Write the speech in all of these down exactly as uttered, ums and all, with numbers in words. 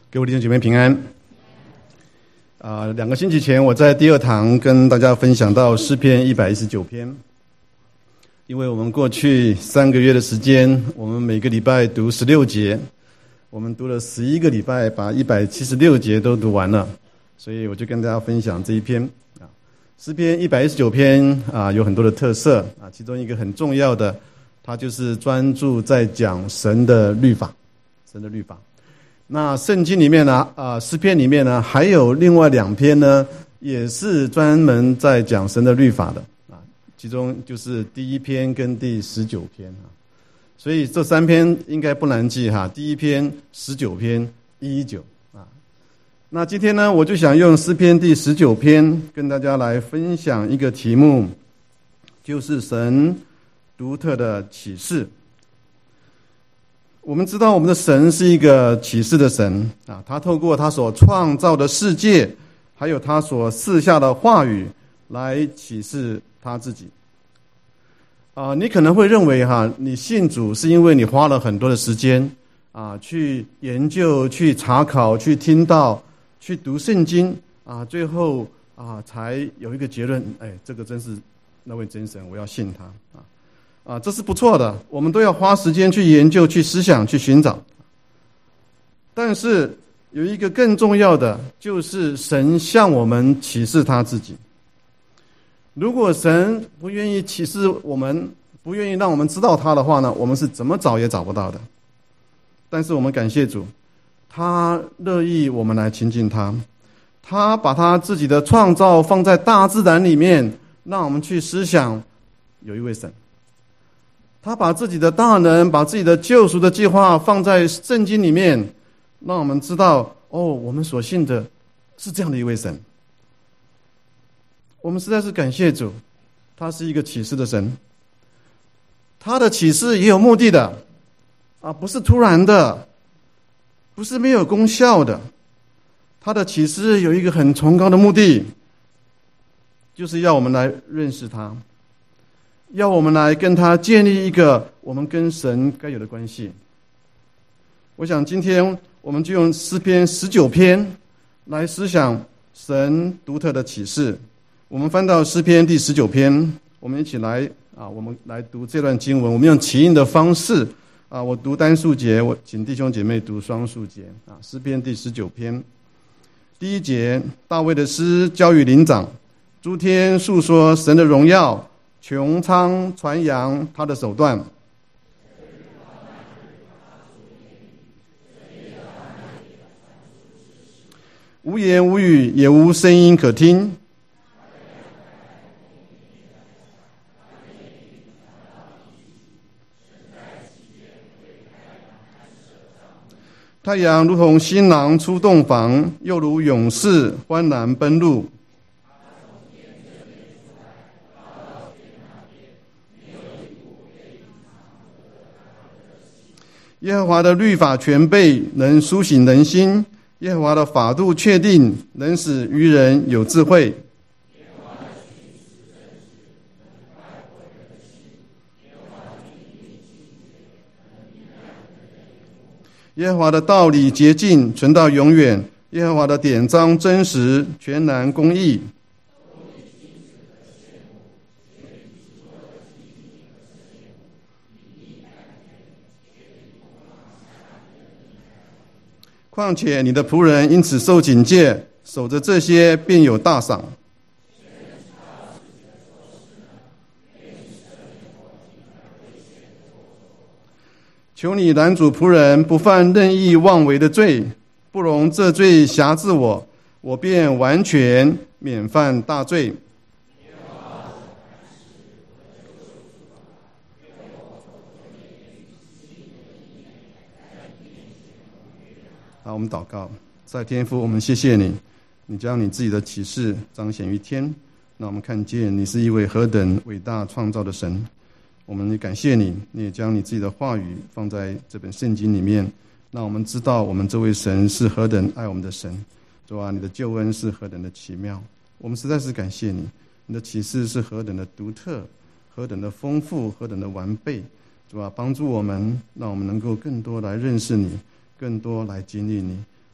各位弟兄姐妹平安。啊、呃，两个星期前我在第二堂跟大家分享到诗篇一百一十九篇，因为我们过去三个月的时间，我们每个礼拜读十六节，我们读了十一个礼拜，把一百七十六节都读完了，所以我就跟大家分享这一篇啊，诗篇一百一十九篇啊，有很多的特色啊，其中一个很重要的，它就是专注在讲神的律法，神的律法。那圣经里面呢，啊，诗篇里面呢，还有另外两篇呢，也是专门在讲神的律法的啊。其中就是第一篇跟第十九篇啊，所以这三篇应该不难记哈。第一篇、十九篇、一一九啊。那今天呢，我就想用诗篇第十九篇跟大家来分享一个题目，就是神独特的启示。我们知道我们的神是一个启示的神啊，他透过他所创造的世界，还有他所赐下的话语来启示他自己。啊，你可能会认为哈，你信主是因为你花了很多的时间啊，去研究、去查考、去听道、去读圣经啊，最后啊才有一个结论，哎，这个真是那位真神，我要信他啊。啊，这是不错的，我们都要花时间去研究、去思想、去寻找。但是有一个更重要的，就是神向我们启示他自己。如果神不愿意启示我们，不愿意让我们知道他的话呢，我们是怎么找也找不到的。但是我们感谢主，他乐意我们来亲近他，他把他自己的创造放在大自然里面，让我们去思想有一位神。他把自己的大能，把自己的救赎的计划放在圣经里面，让我们知道，哦，我们所信的是这样的一位神。我们实在是感谢主，他是一个启示的神，他的启示也有目的的啊，不是突然的，不是没有功效的。他的启示有一个很崇高的目的，就是要我们来认识他，要我们来跟他建立一个我们跟神该有的关系。我想今天我们就用诗篇十九篇来思想神独特的启示。我们翻到诗篇第十九篇，我们一起来啊，我们来读这段经文。我们用起印的方式啊，我读单数节，我请弟兄姐妹读双数节啊。诗篇第十九篇第一节，大卫的诗交与灵长，诸天述说神的荣耀，穹苍传扬他的手段。无言无语，也无声音可听。太阳如同新郎出洞房，又如勇士欢然奔路。耶和华的律法全备，能苏醒人心；耶和华的法度确定，能使愚人有智慧。耶和华的道理洁净，存到永远；耶和华的典章真实，全然公义。况且你的仆人因此受警戒，守着这些便有大赏。求你拦阻仆人不犯任意妄为的罪，不容这罪辖制我，我便完全免犯大罪。好，我们祷告。在天父，我们谢谢你，你将你自己的启示彰显于天，让我们看见你是一位何等伟大创造的神。我们也感谢你，你也将你自己的话语放在这本圣经里面，让我们知道我们这位神是何等爱我们的神。主啊，你的救恩是何等的奇妙，我们实在是感谢你，你的启示是何等的独特，何等的丰富，何等的完备。主啊，帮助我们，让我们能够更多来认识你，更多来经历你，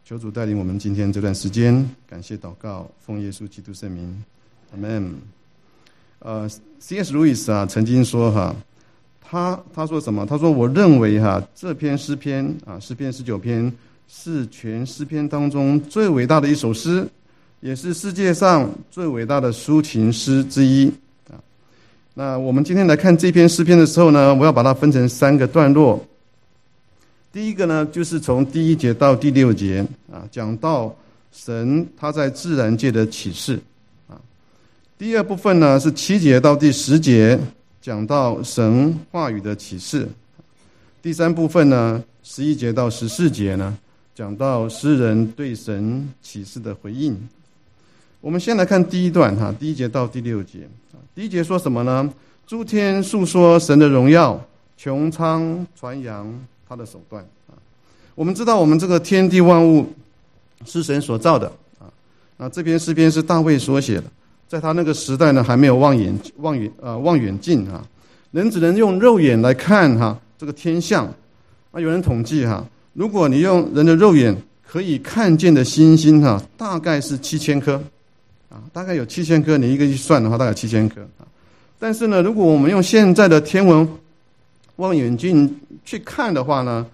求主带领我们今天这段时间，感谢祷告，奉耶稣基督圣名，阿们。呃 ，C S 路易斯啊，曾经说哈，他他说什么？他说我认为哈，这篇诗篇啊，诗篇十九篇是全诗篇当中最伟大的一首诗，也是世界上最伟大的抒情诗之一啊。那我们今天来看这篇诗篇的时候呢，我要把它分成三个段落。第一个呢，就是从第一节到第六节啊，讲到神他在自然界的启示啊。第二部分呢，是七节到第十节，讲到神话语的启示。第三部分呢，十一节到十四节呢，讲到诗人对神启示的回应。我们先来看第一段哈，第一节到第六节。第一节说什么呢？诸天述说神的荣耀，穹苍传扬他的手段啊。我们知道，我们这个天地万物是神所造的啊。那这篇诗篇是大卫所写的，在他那个时代呢，还没有望远望远呃望远镜啊，人只能用肉眼来看哈这个天象。啊，有人统计哈，如果你用人的肉眼可以看见的星星哈，大概是七千颗啊，大概有七千颗，你一个一算的话，大概七千颗啊。但是呢，如果我们用现在的天文望远镜去看的话呢，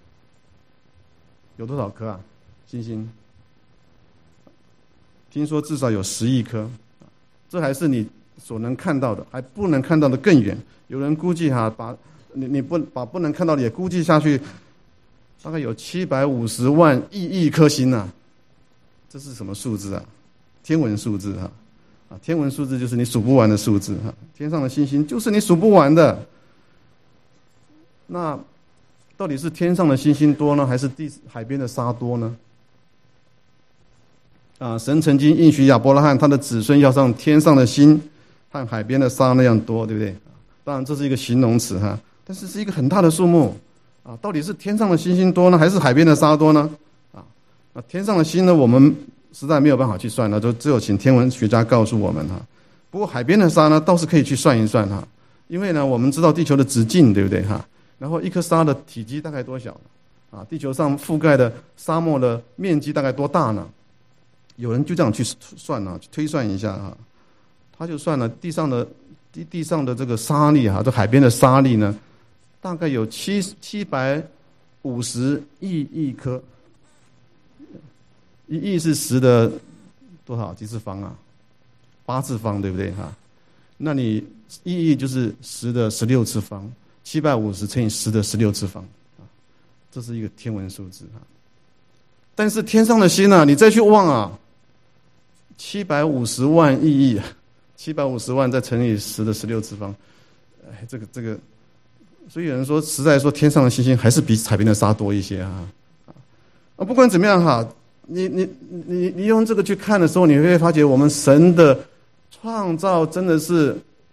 有多少颗啊？星星？听说至少有十亿颗，这还是你所能看到的，还不能看到的更远。有人估计哈，把你你不把不能看到的也估计下去，大概有七百五十万亿亿颗星啊！这是什么数字啊？天文数字哈啊！天文数字就是你数不完的数字哈，天上的星星就是你数不完的。那到底是天上的星星多呢，还是地海边的沙多呢？啊，神曾经应许亚伯拉罕，他的子孙要像天上的星和海边的沙那样多，对不对？当然这是一个形容词哈，但是是一个很大的数目啊。到底是天上的星星多呢，还是海边的沙多呢？啊，那天上的星呢，我们实在没有办法去算了，就只有请天文学家告诉我们哈。不过海边的沙呢，倒是可以去算一算哈，因为呢，我们知道地球的直径，对不对哈？然后一颗沙的体积大概多小啊？地球上覆盖的沙漠的面积大概多大呢？有人就这样去算啊，推算一下哈，他就算了地上的地地上的这个沙粒哈，这海边的沙粒呢，大概有七七百五十亿亿颗。一亿是十的多少几次方啊？八次方，对不对哈？那你一亿就是十的十六次方，七百五十乘以十的十六次方啊，这是一个天文数字哈。但是天上的星啊，你再去望啊，七百五十万亿亿，七百五十万再乘以十的十六次方，哎，这个这个，所以有人说，实在说天上的星星还是比海边的沙多一些啊。啊，不管怎么样哈。你你你你用这个去看的时候，你会发觉我们神的创造真的是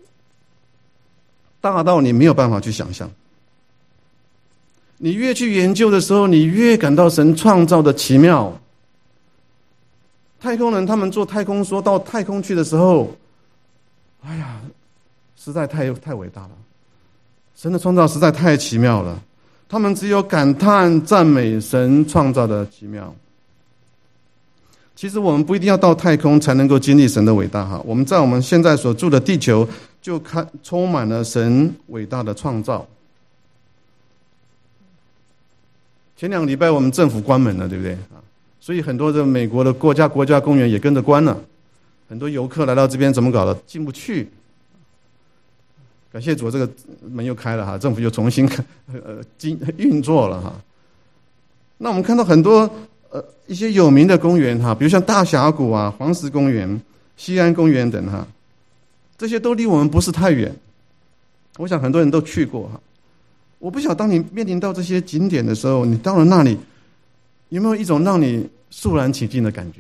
大到你没有办法去想象。你越去研究的时候，你越感到神创造的奇妙。太空人他们坐太空梭到太空去的时候，哎呀，实在太太伟大了，神的创造实在太奇妙了。他们只有感叹赞美神创造的奇妙。其实我们不一定要到太空才能够经历神的伟大哈，我们在我们现在所住的地球就看充满了神伟大的创造。前两个礼拜我们政府关门了，对不对啊？所以很多的美国的国家国家公园也跟着关了，很多游客来到这边怎么搞的？进不去。感谢主，这个门又开了哈，政府又重新呃经运作了哈。那我们看到很多。呃，一些有名的公园哈，比如像大峡谷啊、黄石公园、西安公园等哈，这些都离我们不是太远。我想很多人都去过哈。我不晓得当你面临到这些景点的时候，你到了那里，有没有一种让你肃然起敬的感觉？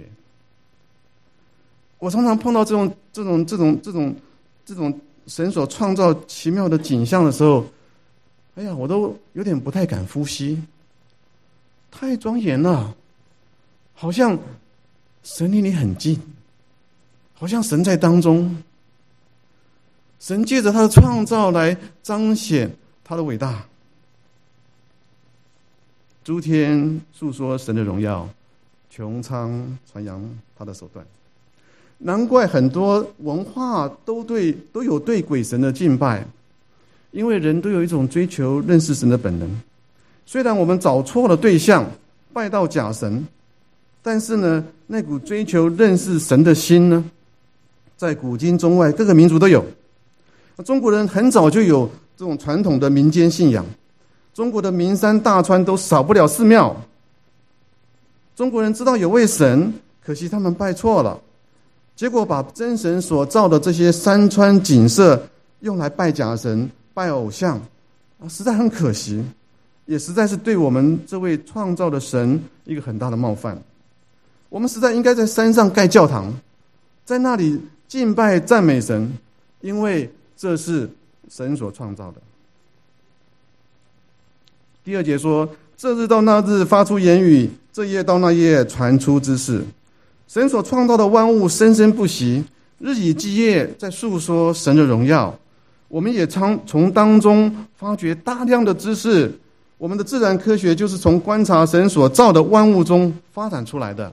我常常碰到这种、这种、这种、这种、这种神所创造奇妙的景象的时候，哎呀，我都有点不太敢呼吸，太庄严了。好像神离你很近，好像神在当中，神借着他的创造来彰显他的伟大。诸天述说神的荣耀， 穹苍传扬他的手段。难怪很多文化都对都有对鬼神的敬拜，因为人都有一种追求认识神的本能。虽然我们找错了对象，拜到假神，但是呢，那股追求认识神的心呢，在古今中外各个民族都有。中国人很早就有这种传统的民间信仰，中国的名山大川都少不了寺庙。中国人知道有位神，可惜他们拜错了，结果把真神所造的这些山川景色用来拜假神、拜偶像，实在很可惜，也实在是对我们这位创造的神一个很大的冒犯。我们实在应该在山上盖教堂，在那里敬拜赞美神，因为这是神所创造的。第二节说，这日到那日发出言语，这夜到那夜传出之事。神所创造的万物生生不息，日以继夜在述说神的荣耀。我们也常从当中发掘大量的知识，我们的自然科学就是从观察神所造的万物中发展出来的。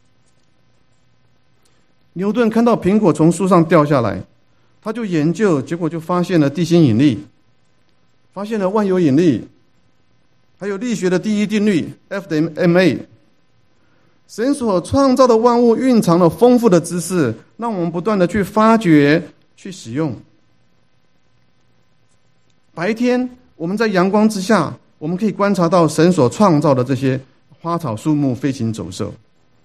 牛顿看到苹果从树上掉下来，他就研究，结果就发现了地心引力，发现了万有引力，还有力学的第一定律 F 等于 M A。 神所创造的万物蕴藏了丰富的知识，让我们不断的去发掘、去使用。白天我们在阳光之下，我们可以观察到神所创造的这些花草树木、飞禽走兽，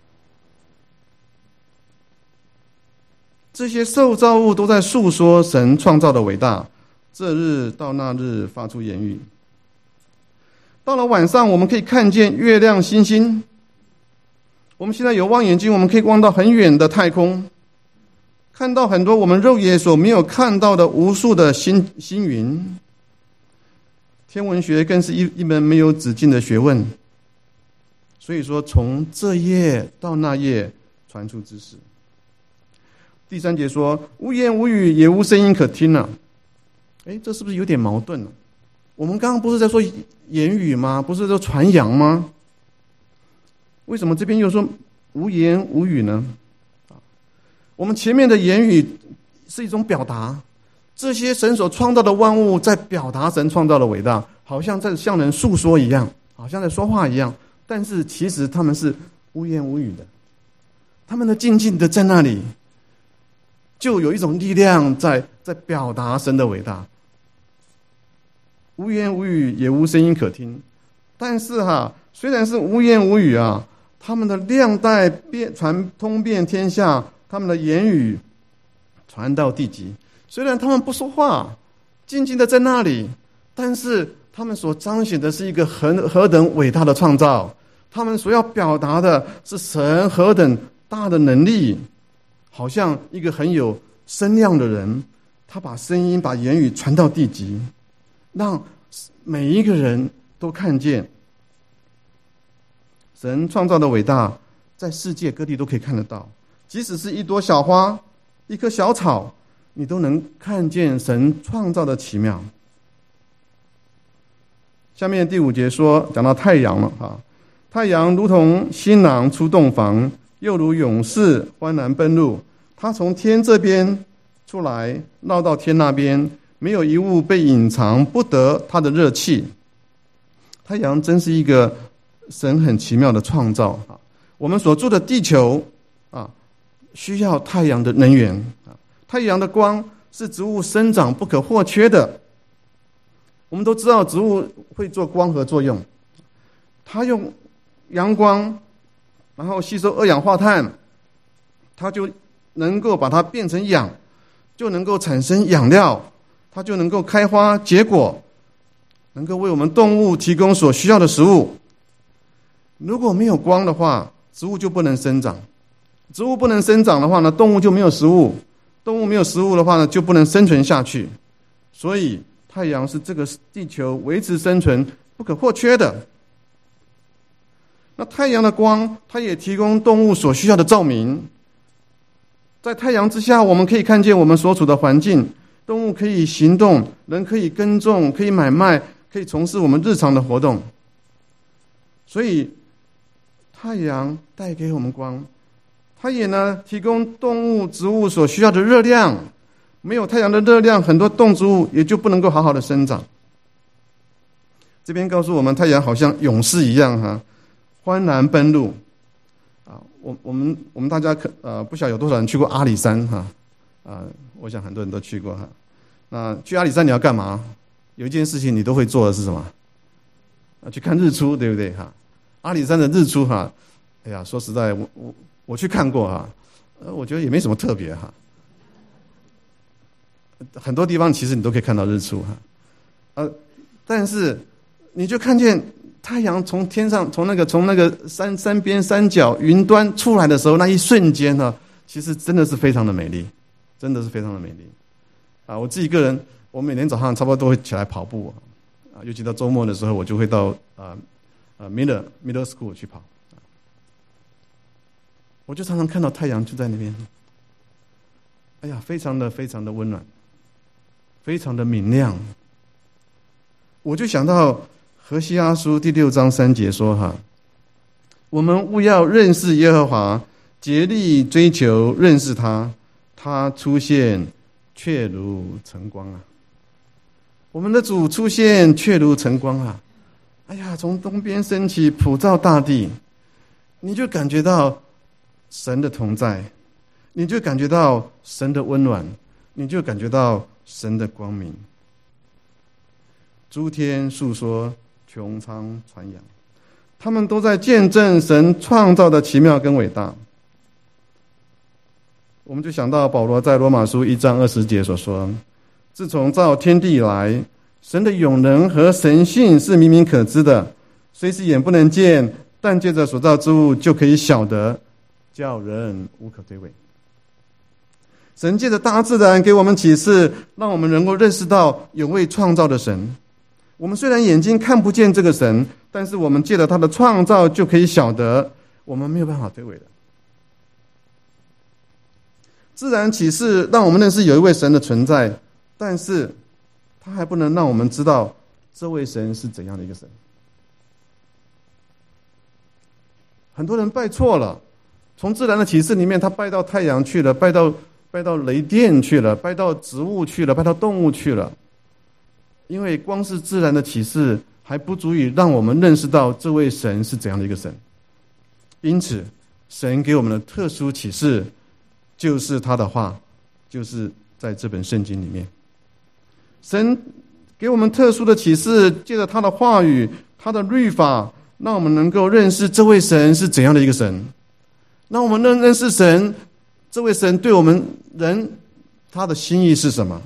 这些受造物都在述说神创造的伟大。这日到那日发出言语。到了晚上，我们可以看见月亮星星。我们现在有望远镜，我们可以望到很远的太空，看到很多我们肉眼所没有看到的无数的星星云。天文学更是一一门没有止境的学问。所以说，从这夜到那夜传出之事。第三节说，无言无语，也无声音可听啊。诶，这是不是有点矛盾呢？我们刚刚不是在说言语吗？不是说传扬吗？为什么这边又说无言无语呢？我们前面的言语是一种表达，这些神所创造的万物在表达神创造的伟大，好像在向人诉说一样，好像在说话一样，但是其实他们是无言无语的，他们的静静的在那里，就有一种力量在在表达神的伟大。无言无语，也无声音可听。但是哈，虽然是无言无语啊，他们的量带遍传通遍天下，他们的言语传到地极。虽然他们不说话，静静的在那里，但是他们所彰显的是一个何何等伟大的创造，他们所要表达的是神何等大的能力，好像一个很有声量的人，他把声音把言语传到地极，让每一个人都看见神创造的伟大，在世界各地都可以看得到。即使是一朵小花，一棵小草，你都能看见神创造的奇妙。下面第五节说，讲到太阳了啊，太阳如同新郎出洞房，又如勇士欢然奔入。他从天这边出来，绕到天那边，没有一物被隐藏不得他的热气。太阳真是一个神很奇妙的创造啊！我们所住的地球啊，需要太阳的能源啊。太阳的光是植物生长不可或缺的。我们都知道植物会做光合作用，它用阳光，然后吸收二氧化碳，它就能够把它变成氧，就能够产生养料，它就能够开花结果，能够为我们动物提供所需要的食物。如果没有光的话，植物就不能生长，植物不能生长的话呢，动物就没有食物，动物没有食物的话呢，就不能生存下去。所以太阳是这个地球维持生存不可或缺的。那太阳的光，它也提供动物所需要的照明。在太阳之下，我们可以看见我们所处的环境，动物可以行动，人可以耕种，可以买卖，可以从事我们日常的活动。所以太阳带给我们光，它也呢提供动物、植物所需要的热量。没有太阳的热量，很多动植物也就不能够好好的生长。这边告诉我们，太阳好像勇士一样哈，欢然奔路啊！我我们我们大家可呃不晓得有多少人去过阿里山哈啊？我想很多人都去过哈。那去阿里山你要干嘛？有一件事情你都会做的是什么？啊，去看日出，对不对哈？阿里山的日出哈，哎呀，说实在，我我我去看过哈，呃，我觉得也没什么特别哈。很多地方其实你都可以看到日出哈，呃，但是你就看见太阳从天上，从那个从那个山山边山脚云端出来的时候，那一瞬间呢，其实真的是非常的美丽，真的是非常的美丽啊！我自己个人，我每天早上差不多都会起来跑步啊，尤其到周末的时候，我就会到啊啊 middle middle school 去跑，我就常常看到太阳就在那边，哎呀，非常的非常的温暖，非常的明亮。我就想到何西阿书第六章三节说哈，我们务要认识耶和华，竭力追求认识他，他出现却如晨光啊！我们的主出现却如晨光啊！哎呀，从东边升起，普照大地，你就感觉到神的同在，你就感觉到神的温暖，你就感觉到神的光明。诸天述说，穹苍传扬，他们都在见证神创造的奇妙跟伟大。我们就想到保罗在罗马书一章二十节所说，自从造天地以来，神的永能和神性是明明可知的，虽是眼不能见，但借着所造之物就可以晓得，叫人无可推诿。神借着大自然给我们启示，让我们能够认识到有位创造的神。我们虽然眼睛看不见这个神，但是我们借着他的创造就可以晓得，我们没有办法推诿的。自然启示让我们认识有一位神的存在，但是他还不能让我们知道这位神是怎样的一个神。很多人拜错了，从自然的启示里面，他拜到太阳去了，拜到拜到雷电去了，拜到植物去了，拜到动物去了。因为光是自然的启示还不足以让我们认识到这位神是怎样的一个神，因此神给我们的特殊启示就是他的话，就是在这本圣经里面。神给我们特殊的启示，借着他的话语，他的律法，让我们能够认识这位神是怎样的一个神，让我们认认识神，这位神对我们人他的心意是什么。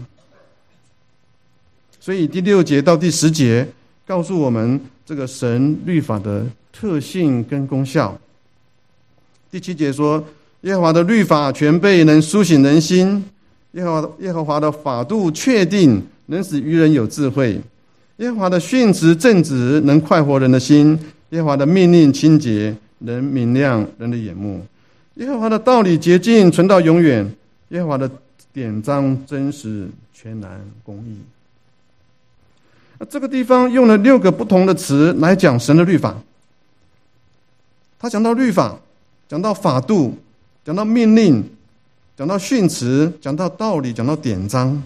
所以第六节到第十节告诉我们这个神律法的特性跟功效。第七节说，耶和华的律法全备，能苏醒人心；耶和华耶和华的法度确定，能使愚人有智慧；耶和华的训词正直，能快活人的心；耶和华的命令清洁，能明亮人的眼目；耶和华的道理洁净，存到永远；耶和华的典章真实，全然公义。这个地方用了六个不同的词来讲神的律法。他讲到律法，讲到法度，讲到命令，讲到训词，讲到道理，讲到典章，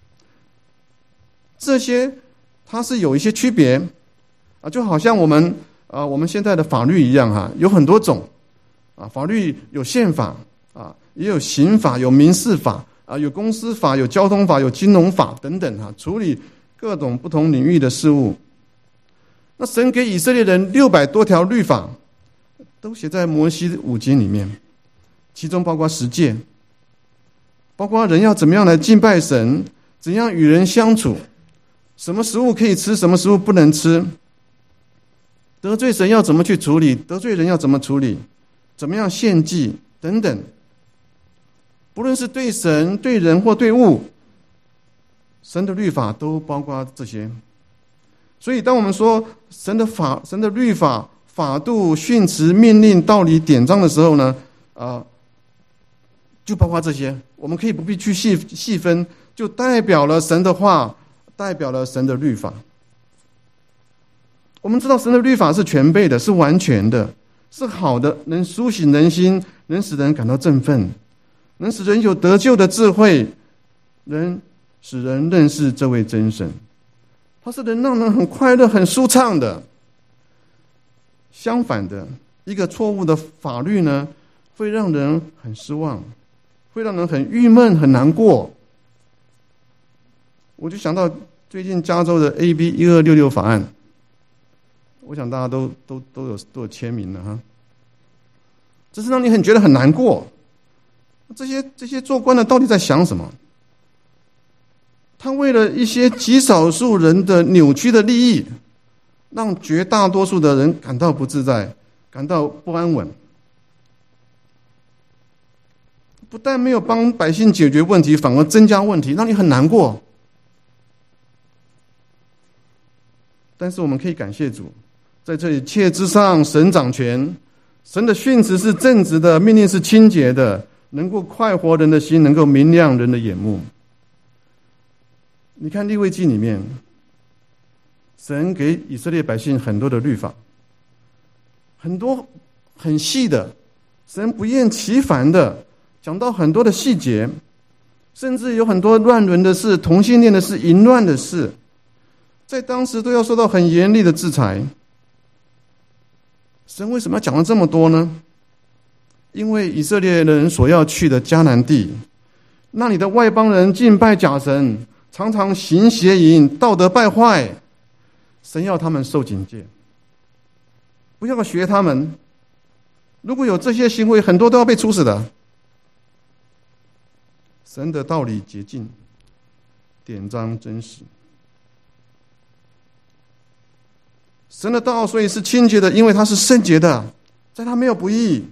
这些它是有一些区别啊，就好像我们啊我们现在的法律一样哈，有很多种啊，法律有宪法啊，也有刑法，有民事法啊，有公司法，有交通法，有金融法等等哈，处理各种不同领域的事物。那神给以色列人六百多条律法，都写在摩西五经里面，其中包括十诫，包括人要怎么样来敬拜神，怎样与人相处，什么食物可以吃，什么食物不能吃，得罪神要怎么去处理，得罪人要怎么处理，怎么样献祭等等。不论是对神、对人或对物，神的律法都包括这些。所以当我们说神的法、神的律法、法度、训词、命令、道理、典章的时候呢，啊、呃，就包括这些。我们可以不必去细细分，就代表了神的话，代表了神的律法。我们知道神的律法是全备的，是完全的， 是好的，能苏醒人心，能使人感到振奋，能使人有得救的智慧，能使人认识这位真神。它是能让人很快乐、很舒畅的。相反的，一个错误的法律呢，会让人很失望，会让人很郁闷、很难过。我就想到最近加州的 A B 一二六六法案，我想大家都都都有都有签名了哈。这是让你很觉得很难过。这些这些做官的到底在想什么？他为了一些极少数人的扭曲的利益，让绝大多数的人感到不自在，感到不安稳。不但没有帮百姓解决问题，反而增加问题，让你很难过。但是我们可以感谢主，在这一切之上，神掌权，神的训词是正直的，命令是清洁的，能够快活人的心，能够明亮人的眼目。你看利未记里面，神给以色列百姓很多的律法，很多很细的，神不厌其烦的讲到很多的细节，甚至有很多乱伦的事、同性恋的事、淫乱的事，在当时都要受到很严厉的制裁。神为什么要讲了这么多呢？因为以色列人所要去的迦南地，那里的外邦人敬拜假神，常常行邪淫，道德败坏，神要他们受警戒，不要学他们。如果有这些行为，很多都要被处死的。神的道理洁净，典章真实。神的道所以是清洁的，因为它是圣洁的，在它没有不义。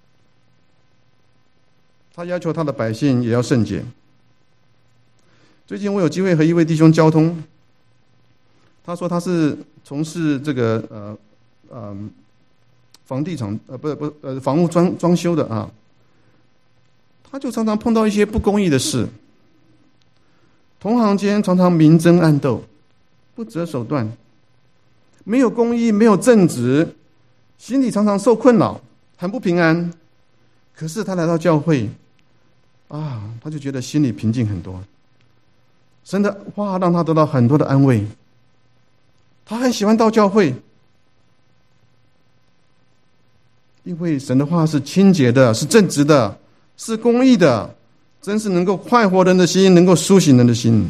他要求他的百姓也要圣洁。最近我有机会和一位弟兄交通，他说他是从事这个呃呃房地产呃不不呃房屋装装修的啊，他就常常碰到一些不公义的事，同行间常常明争暗斗，不择手段，没有公义，没有正直，心里常常受困扰，很不平安。可是他来到教会啊，他就觉得心里平静很多。神的话让他得到很多的安慰，他很喜欢到教会，因为神的话是清洁的，是正直的，是公义的，真是能够快活人的心，能够苏醒人的心。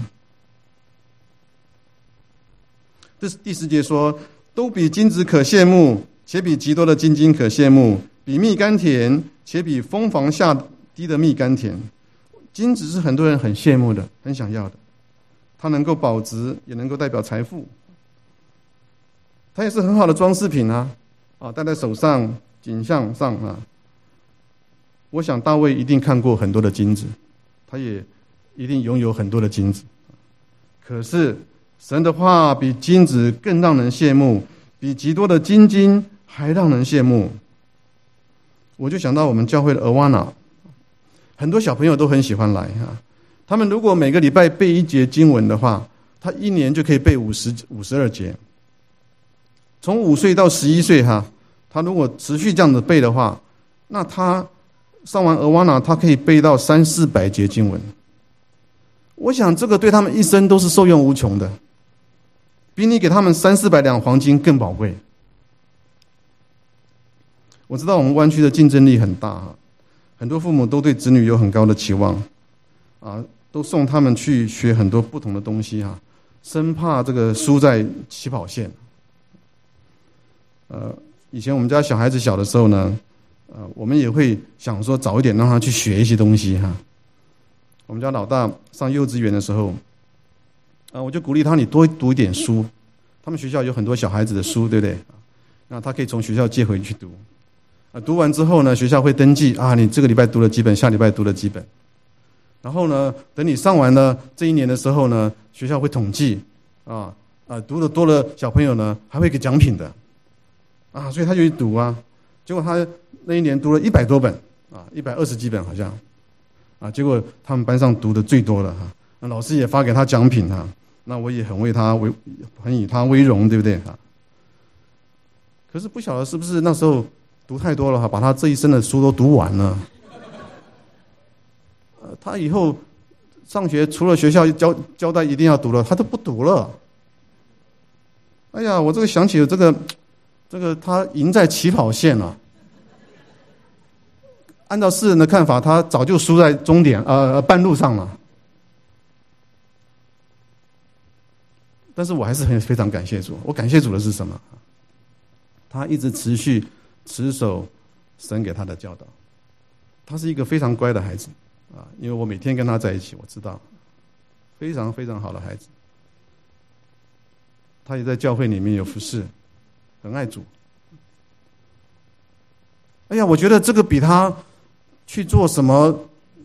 这是第四节说，都比金子可羡慕，且比极多的金金可羡慕，比蜜甘甜，且比蜂房下滴的蜜甘甜。金子是很多人很羡慕的，很想要的，它能够保值，也能够代表财富，它也是很好的装饰品啊，啊，戴在手上、颈项上啊。我想大卫一定看过很多的金子，他也一定拥有很多的金子。可是神的话比金子更让人羡慕，比极多的金金还让人羡慕。我就想到我们教会的 Awana， 很多小朋友都很喜欢来啊。他们如果每个礼拜背一节经文的话，他一年就可以背五十五十二节。从五岁到十一岁哈，他如果持续这样子背的话，那他上完 Awana， 他可以背到三四百节经文。我想这个对他们一生都是受用无穷的，比你给他们三四百两黄金更宝贵。我知道我们湾区的竞争力很大，很多父母都对子女有很高的期望啊，都送他们去学很多不同的东西啊，生怕这个输在起跑线。呃，以前我们家小孩子小的时候呢，呃，我们也会想说早一点让他去学一些东西哈。我们家老大上幼稚园的时候，啊，我就鼓励他你多读一点书。他们学校有很多小孩子的书，对不对？那他可以从学校借回去读。啊，读完之后呢，学校会登记啊，你这个礼拜读了几本，下礼拜读了几本。然后呢，等你上完了这一年的时候呢，学校会统计啊啊，读的多的小朋友呢，还会给奖品的。啊，所以他就去读啊，结果他那一年读了一百多本啊，一百二十几本好像。啊，结果他们班上读的最多了哈，那老师也发给他奖品哈，那我也很为他为很以他为荣，对不对哈？可是不晓得是不是那时候读太多了哈，把他这一生的书都读完了。呃，他以后上学除了学校交交代一定要读了，他都不读了。哎呀，我这个想起了这个，这个他赢在起跑线了。按照世人的看法，他早就输在终点呃半路上了。但是我还是很非常感谢主。我感谢主的是什么？他一直持续持守神给他的教导。他是一个非常乖的孩子啊，因为我每天跟他在一起，我知道非常非常好的孩子。他也在教会里面有服侍，很爱主。哎呀，我觉得这个比他去做什么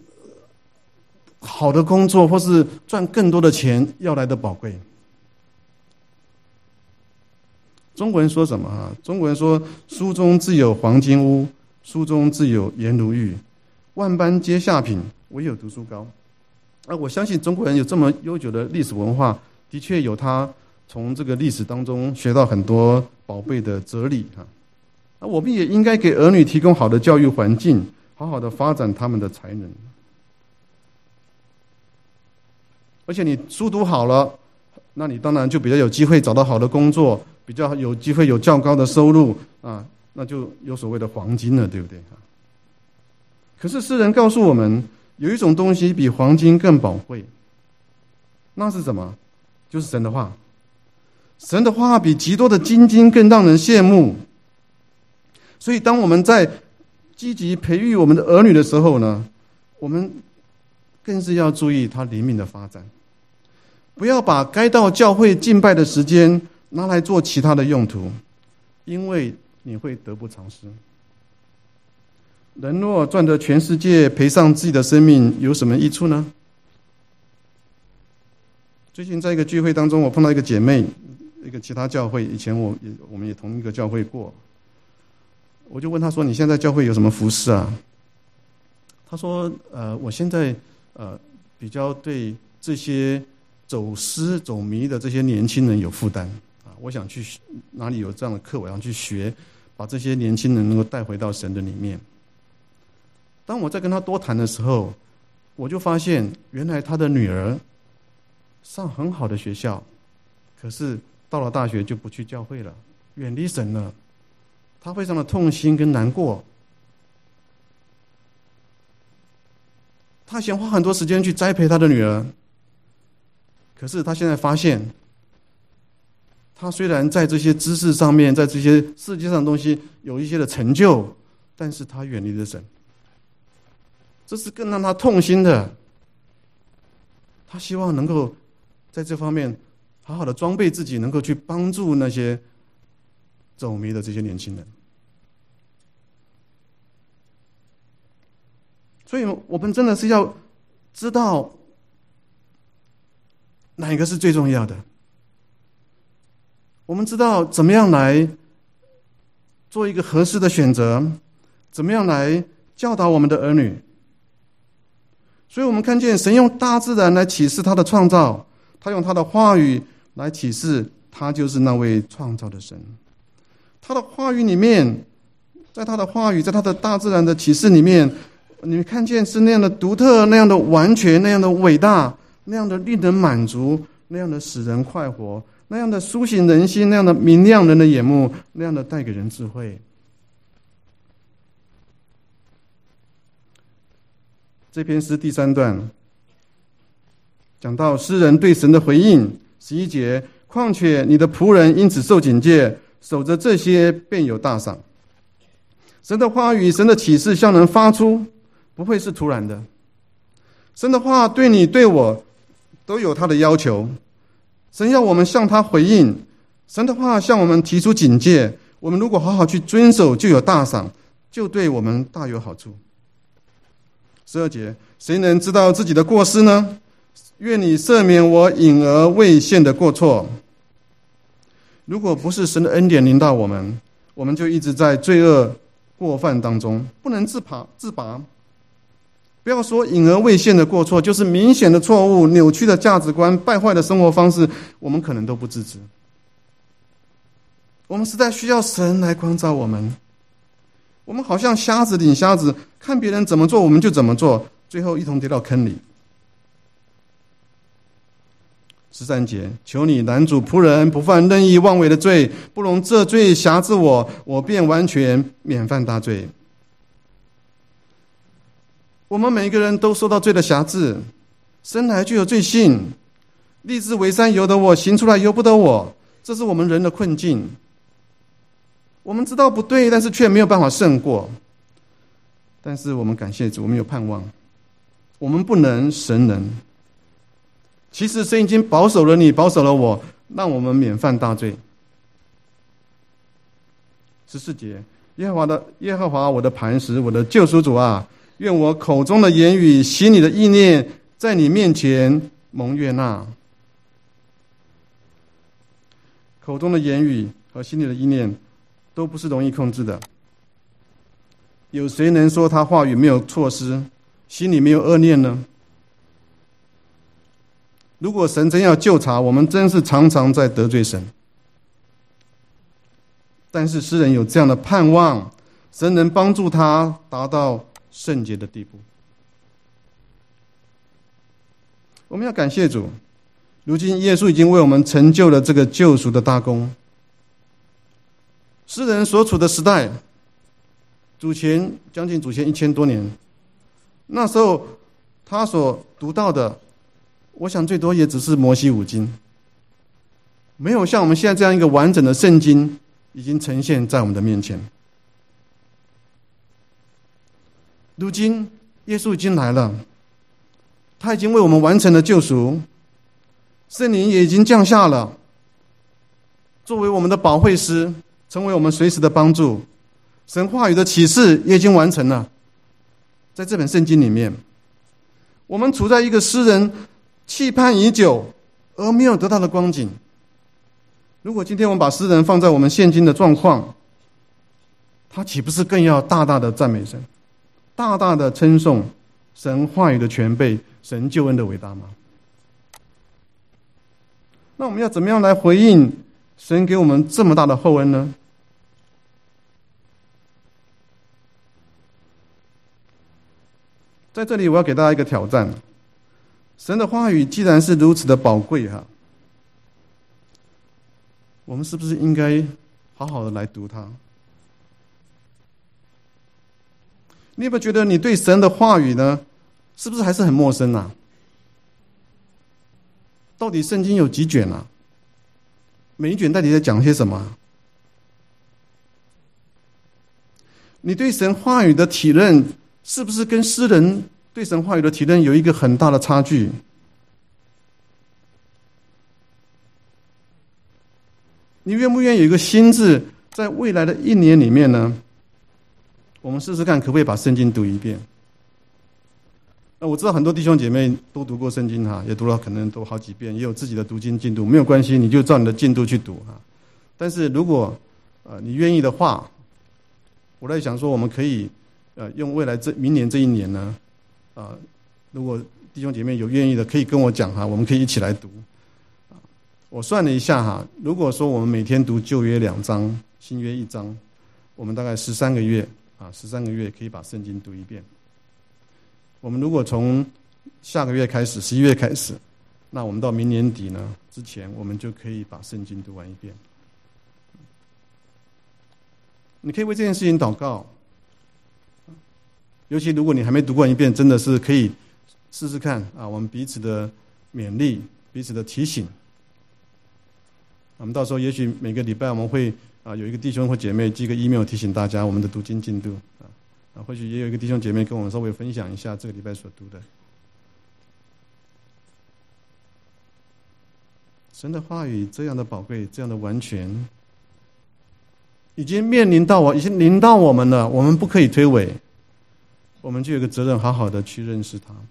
好的工作或是赚更多的钱要来的宝贵。中国人说什么啊？中国人说：“书中自有黄金屋，书中自有颜如玉，万般皆下品，唯有读书高。”啊，我相信中国人有这么悠久的历史文化，的确有他从这个历史当中学到很多宝贝的哲理哈。啊，我们也应该给儿女提供好的教育环境，好好的发展他们的才能。而且你书读好了，那你当然就比较有机会找到好的工作，比较有机会有较高的收入啊，那就有所谓的黄金了，对不对？可是诗人告诉我们，有一种东西比黄金更宝贵，那是什么？就是神的话。神的话比极多的金金更让人羡慕。所以当我们在积极培育我们的儿女的时候呢，我们更是要注意他灵命的发展，不要把该到教会敬拜的时间拿来做其他的用途，因为你会得不偿失。人若赚得全世界，赔上自己的生命，有什么益处呢？最近在一个聚会当中，我碰到一个姐妹，一个其他教会，以前我也我们也同一个教会过，我就问她说：“你现在教会有什么服事啊？”她说：“呃，我现在呃比较对这些走失走迷的这些年轻人有负担啊，我想去哪里有这样的课，我想去学，把这些年轻人能够带回到神的里面。”当我在跟她多谈的时候，我就发现原来她的女儿上很好的学校，可是到了大学就不去教会了，远离神了。她非常的痛心跟难过。她想花很多时间去栽培她的女儿，可是她现在发现，她虽然在这些知识上面，在这些世界上的东西有一些的成就，但是她远离了神。这是更让她痛心的。她希望能够在这方面好好的装备自己，能够去帮助那些走迷的这些年轻人。所以我们真的是要知道哪一个是最重要的。我们知道怎么样来做一个合适的选择，怎么样来教导我们的儿女。所以我们看见神用大自然来启示他的创造，他用他的话语来启示他就是那位创造的神。他的话语里面，在他的话语，在他的大自然的启示里面，你们看见是那样的独特，那样的完全，那样的伟大，那样的令人满足，那样的使人快活，那样的苏醒人心，那样的明亮人的眼目，那样的带给人智慧。这篇诗第三段讲到诗人对神的回应，十一节，况且你的仆人因此受警戒，守着这些便有大赏。神的话语，神的启示向人发出，不会是突然的。神的话对你对我都有他的要求，神要我们向他回应，神的话向我们提出警戒，我们如果好好去遵守，就有大赏，就对我们大有好处。十二节，谁能知道自己的过失呢？愿你赦免我隐而未现的过错。如果不是神的恩典临到我们，我们就一直在罪恶过犯当中，不能自拔自拔。不要说隐而未现的过错，就是明显的错误、扭曲的价值观、败坏的生活方式，我们可能都不自知。我们实在需要神来光照我们。 我们好像瞎子领瞎子，看别人怎么做我们就怎么做，最后一同跌到坑里。十三节，求你拦阻仆人不犯任意妄为的罪，不容这罪辖制我，我便完全免犯大罪。我们每一个人都受到罪的辖制，生来就有罪性，立志为善由得我，行出来由不得我，这是我们人的困境。我们知道不对，但是却没有办法胜过。但是我们感谢主，我们有盼望，我们不能，神能。其实神已经保守了你，保守了我，让我们免犯大罪。十四节，耶和华的耶和华我的磐石，我的救赎主啊，愿我口中的言语，心里的意念，在你面前蒙悦纳。口中的言语和心里的意念都不是容易控制的。有谁能说他话语没有错失，心里没有恶念呢？如果神真要究察，我们真是常常在得罪神。但是诗人有这样的盼望，神能帮助他达到圣洁的地步。我们要感谢主，如今耶稣已经为我们成就了这个救赎的大功。诗人所处的时代，主前将近主前一千多年，那时候他所读到的，我想最多也只是摩西五经，没有像我们现在这样一个完整的圣经已经呈现在我们的面前。如今耶稣已经来了，他已经为我们完成了救赎，圣灵也已经降下了，作为我们的保惠师，成为我们随时的帮助。神话语的启示也已经完成了，在这本圣经里面，我们处在一个诗人期盼已久而没有得到的光景。如果今天我们把诗人放在我们现今的状况，他岂不是更要大大的赞美神，大大的称颂神话语的全备，神救恩的伟大吗？那我们要怎么样来回应神给我们这么大的厚恩呢？在这里我要给大家一个挑战，神的话语既然是如此的宝贵哈，我们是不是应该好好的来读它？你有没有觉得你对神的话语呢，是不是还是很陌生啊？到底圣经有几卷啊？每一卷到底在讲些什么啊？你对神话语的体认，是不是跟诗人对神话语的体认有一个很大的差距？你愿不愿意有一个心智，在未来的一年里面呢，我们试试看可不可以把圣经读一遍？那我知道很多弟兄姐妹都读过圣经哈，也读了可能都好几遍，也有自己的读经进度，没有关系，你就照你的进度去读哈。但是如果呃你愿意的话，我在想说，我们可以呃用未来这明年这一年呢，啊、呃，如果弟兄姐妹有愿意的，可以跟我讲哈，我们可以一起来读。我算了一下哈，如果说我们每天读旧约两章，新约一章，我们大概十三个月啊，十三个月可以把圣经读一遍。我们如果从下个月开始，十一月开始，那我们到明年底呢之前，我们就可以把圣经读完一遍。你可以为这件事情祷告，尤其如果你还没读过一遍，真的是可以试试看啊。我们彼此的勉励，彼此的提醒。我们到时候也许每个礼拜我们会啊有一个弟兄或姐妹寄个 email 提醒大家我们的读经进度啊，啊或许也有一个弟兄姐妹跟我们稍微分享一下这个礼拜所读的。神的话语这样的宝贵，这样的完全，已经面临到我，已经临到我们了，我们不可以推诿，我们就有个责任好好的去认识它，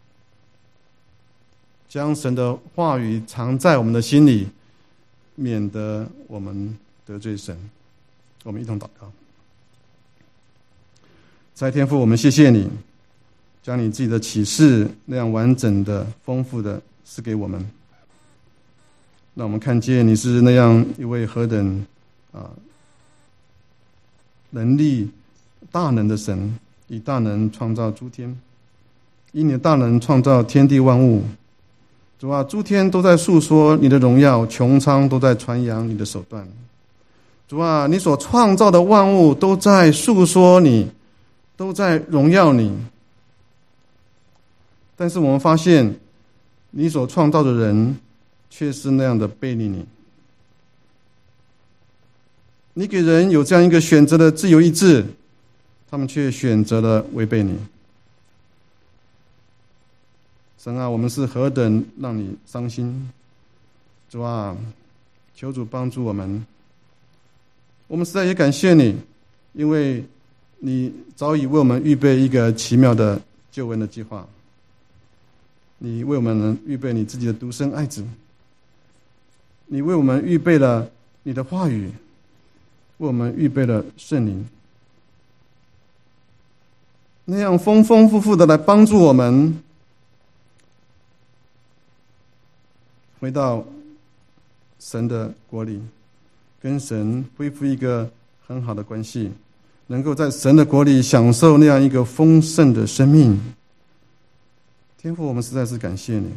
将神的话语藏在我们的心里，免得我们得罪神。我们一同祷告。在天父，我们谢谢你，将你自己的启示那样完整的、丰富的赐给我们，让我们看见你是那样一位何等啊能力大能的神，以大能创造诸天，以你的大能创造天地万物。主啊，诸天都在述说你的荣耀，穹苍都在传扬你的手段。主啊，你所创造的万物都在述说你，都在荣耀你。但是我们发现，你所创造的人却是那样的背离你。你给人有这样一个选择的自由意志，他们却选择了违背你。神啊，我们是何等让你伤心。主啊，求主帮助我们。我们实在也感谢你，因为你早已为我们预备一个奇妙的救恩的计划。你为我们预备你自己的独生爱子，你为我们预备了你的话语，为我们预备了圣灵，那样丰丰富富的来帮助我们回到神的国里，跟神恢复一个很好的关系，能够在神的国里享受那样一个丰盛的生命。天父，我们实在是感谢你，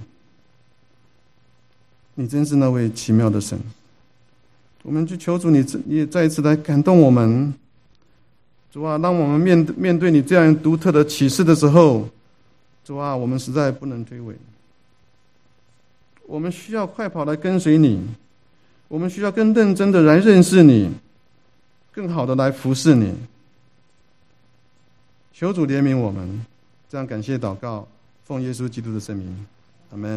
你真是那位奇妙的神。我们就求主你也再一次来感动我们。主啊，当我们面面对你这样独特的启示的时候，主啊，我们实在不能推诿。我们需要快跑来跟随你，我们需要更认真的来认识你，更好的来服侍你。求主怜悯我们，这样感谢祷告，奉耶稣基督的圣名，阿们。